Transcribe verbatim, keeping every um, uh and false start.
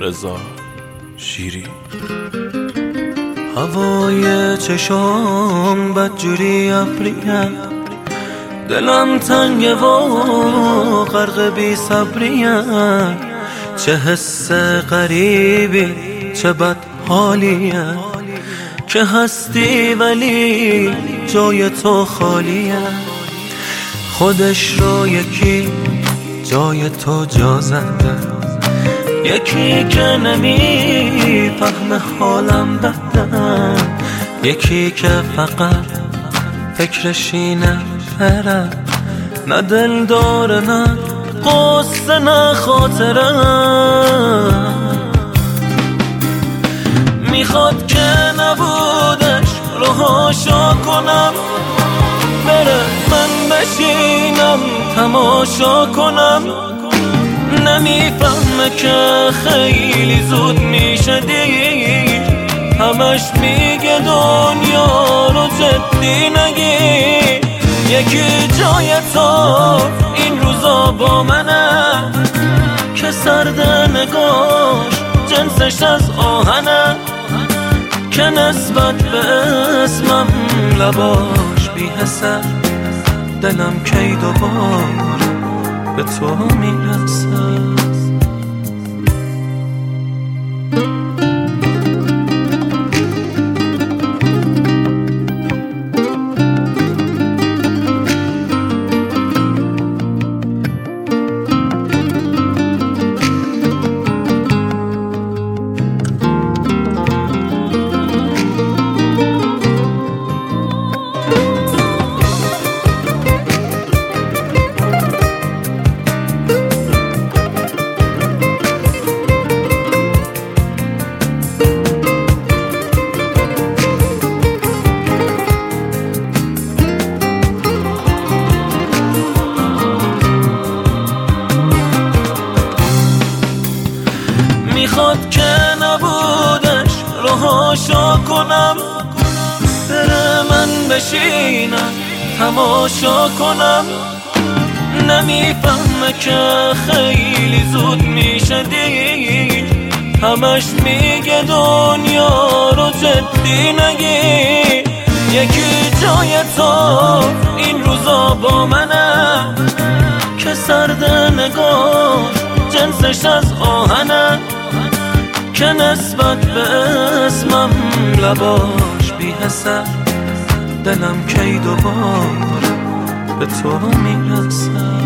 رضا شیری. هوای چشام بدجوری ابریه، دلم تنگه و غرق بی صبریه. چه حس غریبی چه بد حالیه که هستی ولی جای تو خالیه. خودش رو یکی جای تو جا زده، یکی که نمیفهمه حالم بده، یکی که فقط فکرش اینه بره، نه دل داره نه قصه نه خاطره. میخواد که نبودش رهاشو کنم، بره من بشینم تماشا کنم. نمیفهمه که خیلی زود میشه دیر، همش میگه دنیا رو جدی نگیر. یکی جای تو این روزا با منه که سرد نگاش جنسش از آهنه، که نسبت به اسمم لباش بی حسه. دلم کی دوباره به تو میرسه. میخواد که نبودش رهاشو کنم، بره من بشینم تماشا کنم. نمیفهمه که خیلی زود میشه دیر، همش میگه دنیا رو جدی نگیر. یکی جای تو این روزا با منه که سرد نگاه جنسش از آهنه، که نسبت به اسمم لباش بی حسه. دلم کی دوباره به تو میرسه.